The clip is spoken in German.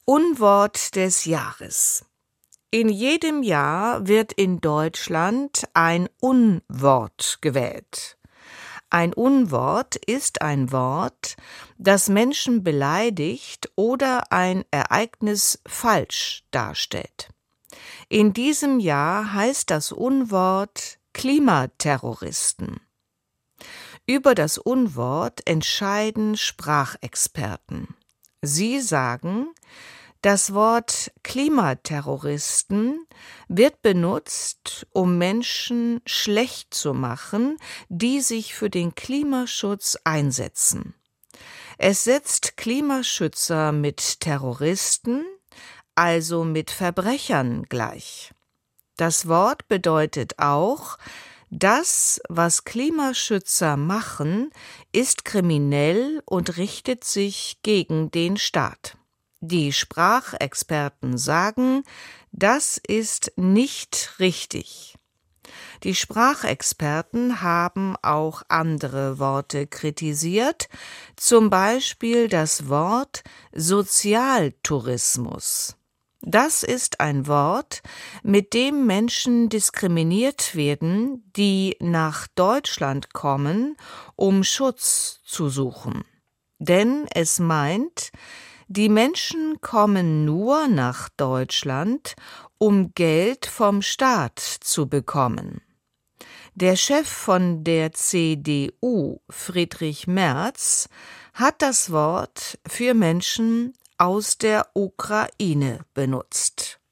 Unwort des Jahres. In jedem Jahr wird in Deutschland ein Unwort gewählt. Ein Unwort ist ein Wort, das Menschen beleidigt oder ein Ereignis falsch darstellt. In diesem Jahr heißt das Unwort Klimaterroristen. Über das Unwort entscheiden Sprachexperten. Sie sagen, das Wort Klimaterroristen wird benutzt, um Menschen schlecht zu machen, die sich für den Klimaschutz einsetzen. Es setzt Klimaschützer mit Terroristen, also mit Verbrechern, gleich. Das Wort bedeutet auch, das, was Klimaschützer machen, ist kriminell und richtet sich gegen den Staat. Die Sprachexperten sagen, das ist nicht richtig. Die Sprachexperten haben auch andere Worte kritisiert, zum Beispiel das Wort Sozialtourismus. Das ist ein Wort, mit dem Menschen diskriminiert werden, die nach Deutschland kommen, um Schutz zu suchen. Denn es meint, die Menschen kommen nur nach Deutschland, um Geld vom Staat zu bekommen. Der Chef von der CDU, Friedrich Merz, hat das Wort für Menschen aus der Ukraine benutzt.